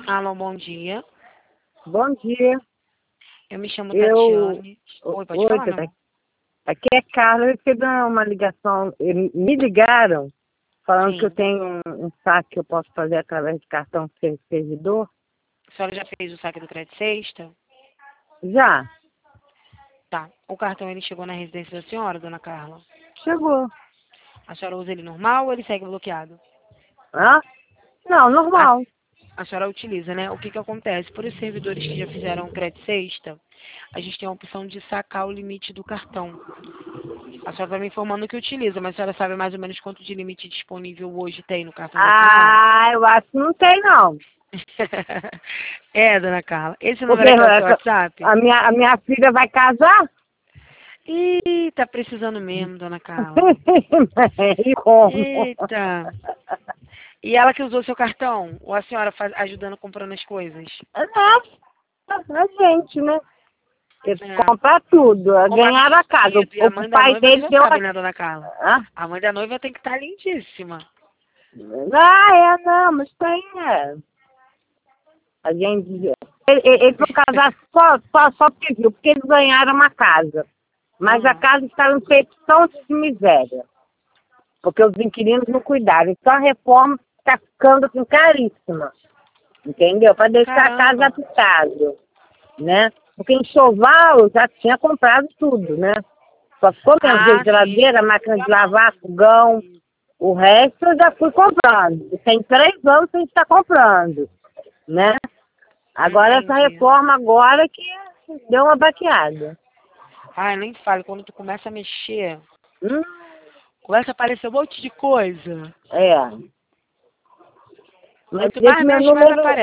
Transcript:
Alô, bom dia. Bom dia. Eu me chamo Tatiane. Oi, pode falar, meu Tata. amor? Aqui é Carla. Eu recebi uma ligação. Me ligaram falando que eu Sim. tenho um saque que eu posso fazer através de cartão servidor. A senhora já fez o saque do crédito sexta? Já. Tá. O cartão, ele chegou na residência da senhora, dona Carla? Chegou. A senhora usa ele normal ou ele segue bloqueado? Hã? Não, A, normal. a senhora utiliza, né? O que que acontece? Por os servidores que já fizeram o crédito sexta, a gente tem a opção de sacar o limite do cartão. A senhora está me informando que utiliza, mas a senhora sabe mais ou menos quanto de limite disponível hoje tem no cartão da senhora? Eu acho que não tem, não. É, dona Carla. Esse Porque número aqui é o seu WhatsApp? a minha filha vai casar. Ih, tá precisando mesmo, dona Carla. E como? Eita. E ela que usou seu cartão? Ou a senhora ajudando comprando as coisas? A gente, né? Eles É. compram tudo. Como a Ganharam a casa. vestido e a O mãe da pai noiva, eles dele já deu sabem, né, dona Carla? a... A mãe da noiva tem que estar lindíssima. Não, mas tem, a gente... Eles vão casar só porque viu, porque eles ganharam uma casa. Mas a Aham. casa está em petição de miséria. Porque os inquilinos não cuidaram. Então a reforma está ficando assim, caríssima. Entendeu? Para deixar a casa Caramba. habitável, né? Porque enxoval eu já tinha comprado tudo, né? Só ficou mesmo Ah, sim. geladeira, máquina de lavar, fogão. O resto eu já fui comprando. E tem 3 anos que a gente está comprando, né? Agora essa Entendi. reforma agora que deu uma baqueada. Ai, nem fale, quando tu começa a mexer, Hum, começa a aparecer um monte de coisa. é. Mas Quanto esse mais meu mexe, mais número, aparece.